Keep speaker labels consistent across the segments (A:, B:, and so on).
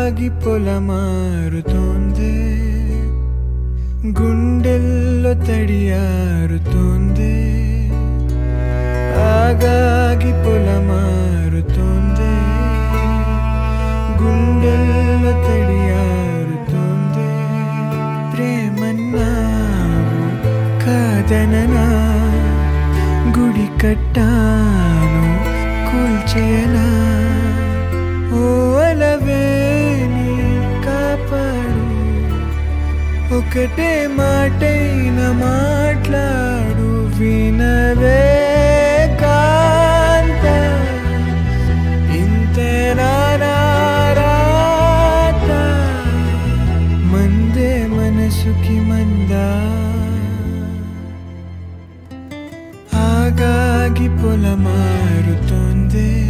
A: ఆగాగి పొలమారుతోంది, గుండెల్లో తడియారుతోంది. ఆగాగి పొలమారుతోంది, గుండెల్లో తడియారుతోంది. ప్రేమన్నావు కాదననా, గుడి కట్టాను కూల్చేయనా. ఓ అలవేని కాపాడు, ఒకటే మాటైన మాట్లాడు. వినవే కాంత, ఇంతేనా నా రాత. మందే మనసుకి మందా, ఆగాగి పొలమారుతోంది,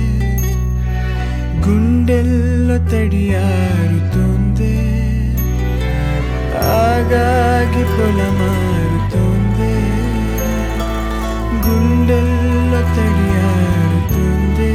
A: గుండెల్లో తడియారుతోంది. ఆగాగి పొలమారుతోంది, గుండెల్లో తడియారుతోంది.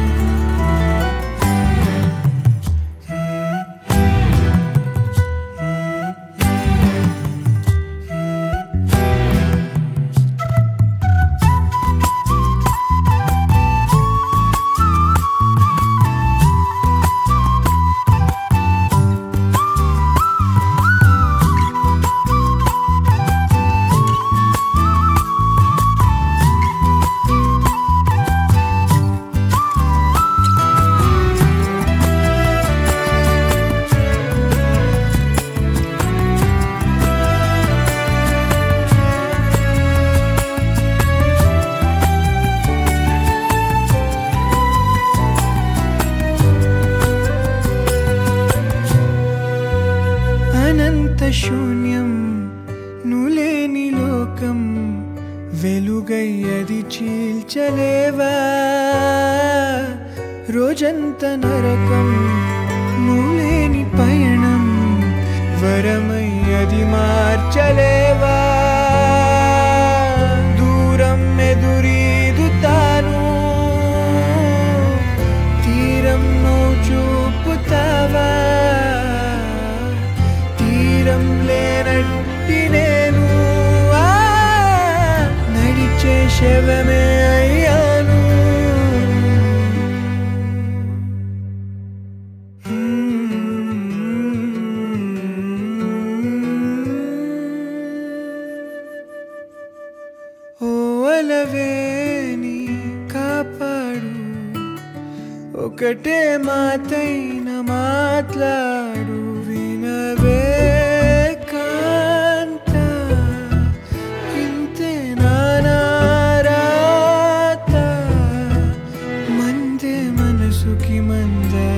A: అనంత శూన్యం నులేని లోకం, వెలుగయ్యది చీల్చలేవా. రోజంత నరకం నులేని పయనం, వరమయ్యది మార్చలేవా. దూరం ఎదురీదుతాను, తీరం నువ్వు చూపుతావా. తీరం లేనట్టి నేను నడిచే శవమే అయ్యాను. ఓ అలవేని కాపాడు, ఒకటే మాటైన మాట్లాడు. వినవే కాంత, ఇంతేనా నా రాత. మందే మనసుకి మందా,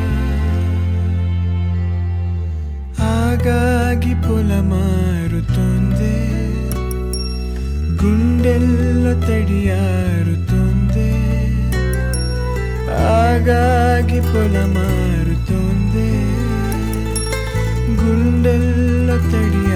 A: ఆగాగి పొలమారుతోంది, గుండెల్లో తడియారుతోంది. ఆగాగి పొలమారుతోంది, గుండెల్లో తడి